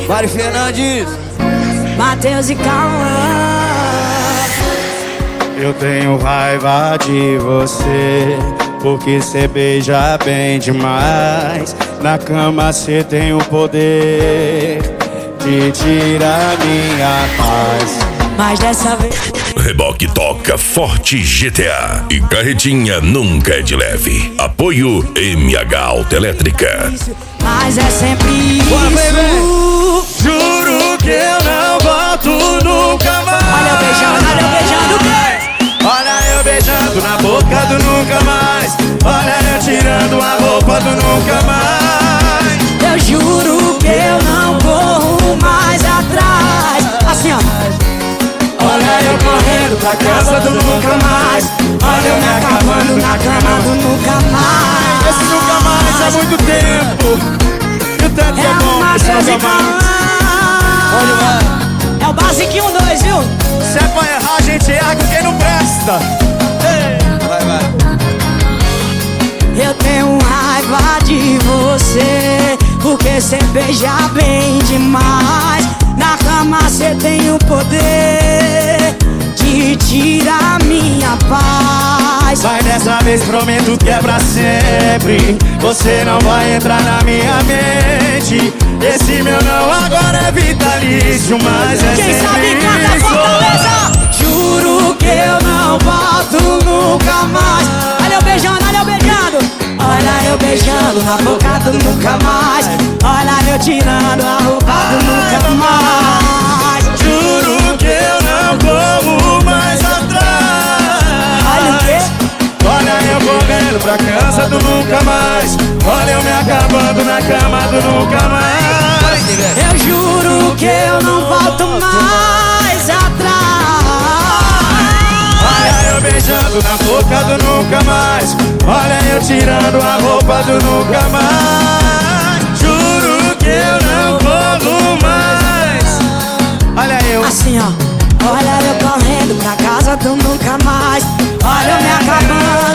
Mari Fernandes, Matheus e Cauã. Eu tenho raiva de você, porque cê beija bem demais. Na cama cê tem o poder de tirar minha paz. Mas dessa vez Reboque toca Forte GTA e carretinha nunca é de leve. Apoio MH Autoelétrica. mas é sempre isso. bora, baby. Juro que eu não volto nunca mais. Olha eu beijando, olha eu beijando. Olha eu beijando na boca do nunca mais. Olha eu tirando a roupa do nunca mais. Eu juro que eu não corro mais atrás. Assim ó. Olha eu correndo pra casa do nunca mais. Olha eu me acabando na cama do nunca mais. Esse nunca mais há muito tempo. E o tanto que é bom que seus amantes. É o basiquinho 2, viu? Se é pra errar, a gente erra com quem não presta. Vai, vai. Eu tenho raiva de você, porque cê beija bem demais. Na cama cê tem o poder de tirar minha paz. Mas dessa vez prometo que é pra sempre. Você não vai entrar na minha mente. Esse meu não agora é vitalício, mas é Quem sabe sempre canta isso. Fortaleza. Juro que eu não volto nunca mais. Olha eu beijando, olha eu beijando. Olha eu beijando na boca do nunca mais. Olha eu tirando a roupa do nunca mais. Juro que eu não corro mais atrás. Olha o quê? Olha eu correndo pra casa do nunca mais. Olha eu me acabando na cama do nunca mais. Eu juro que eu não volto mais atrás. Olha eu beijando na boca do nunca mais. Olha eu tirando a roupa do nunca mais. Juro que eu não corro mais. Olha eu. Assim ó. Olha eu correndo pra casa do nunca mais. Olha eu me acabando